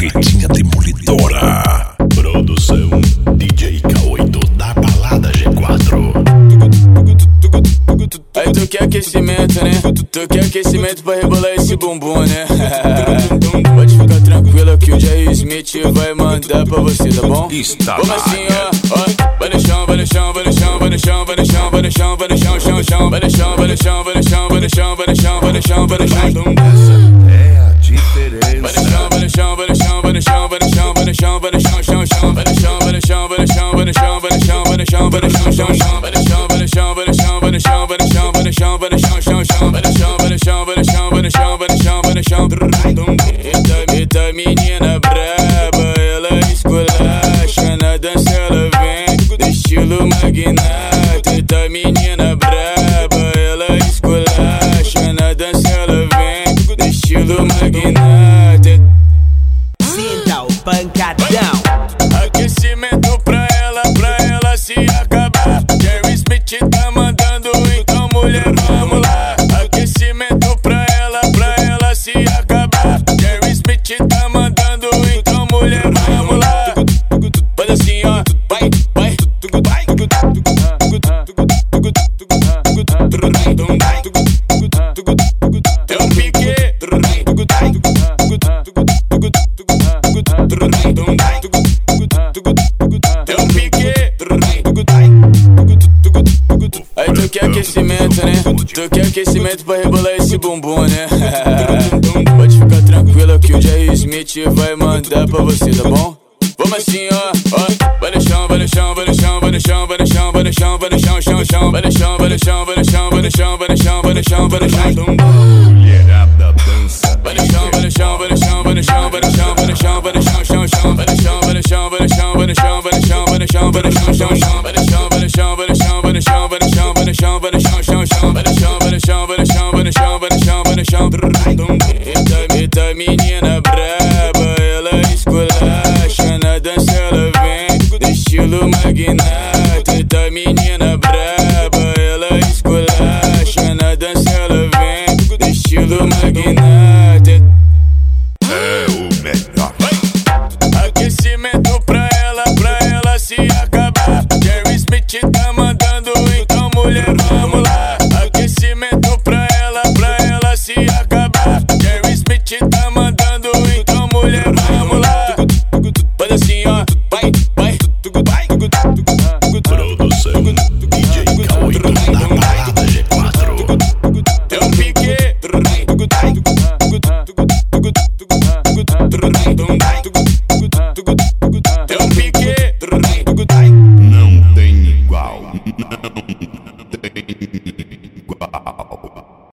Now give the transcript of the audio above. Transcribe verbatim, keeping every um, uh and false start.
Carretinha demolidora. Produção D J K oito da balada G quatro. Aí tu quer aquecimento, né? Tu quer aquecimento pra rebolar esse bumbum, né? Pode ficar tranquilo que o Jerry Smith vai mandar pra você, tá bom? Está Como na assim, área. ó, ó. Vai no chão, vai no chão, vai no chão, vai no chão, vai no chão, vai no chão, vai no chão, chão, chão. Vai no chão, vai no chão, vai no chão, vai no chão, vai no chão, vai no chão, vai no chão. É a diferença. Vai no chão, vai no chão, vai no chão, vai no chão, vai no chão, vai no chão, vai no chão, chão, chão. Vai no chão, vai no chão, vai no chão, vai no chão, vai no chão, vai no chão, vai no chão, chão, chão. Vai no chão, vai no chão, vai no chão, vai no chão, vai no chão, vai no chão, vai no chão, chão, chão. Vai no chão, vai no chão, vai no chão, vai no chão, vai no chão, vai no chão. Eita, eita menina braba, ela esculacha na dança, ela vem do estilo magnata. Eita menina braba, ela esculacha na dança, ela vem do estilo magnata. Sinta o pancadão. Aquecimento pra ela, pra ela se acabar. Jerry Smith tá mandando, então mulher, vamos lá. Aquecimento pra ela, pra ela se acabar. Jerry Smith tá mandando, então mulher, vamos lá. Faz assim, ó, vai, vai, vai. É um pique. É um pique. Aí tu quer aquecimento, né? Tu quer aquecimento pra rebolar esse bumbum, né? Pode ficar tranquilo que o Jerry Smith vai mandar pra você, tá bom? Vamos assim, ó, ó. Vai no chão, vai no chão, vai no chão, vai no chão, vai no chão, vai no chão, vai no chão, chão, chão. Vai no chão, vai no chão, vai no chão, vai no chão, vai no chão, vai no chão, vai no chão. Mulherada dança. Vai no chão, vai no chão, vai no chão, vai no chão, vai no chão, vai no chão, vai no chão, chão, chão. Vai no chão, vai no chão, vai no chão, vai no chão, vai no chão, vai no chão, vai no chão, chão, chão. Vai no chão, vai no chão, vai no chão, vai no chão, vai no chão, vai no chão, vai no chão, chão, chão. Vai no chão, vai no chão, vai no chão, vai no chão, vai no chão, vai no chão. Eita, eita menina braba, ela esculacha na dança, ela vem do estilo magnata. Eita menina braba, ela esculacha na dança, ela vem do estilo magnata. É o melhor. Aquecimento pra ela, pra ela se acabar. Jerry Smith tá mandando, então mulher, vamos lá. Aquecimento pra ela, pra ela se acabar. Jerry Smith tá mandando, então mulher, vamos lá. Faz assim, ó, vai, vai, vai. Produção D J K oito da balada G quatro. É um pique. É um pique. Não tem igual.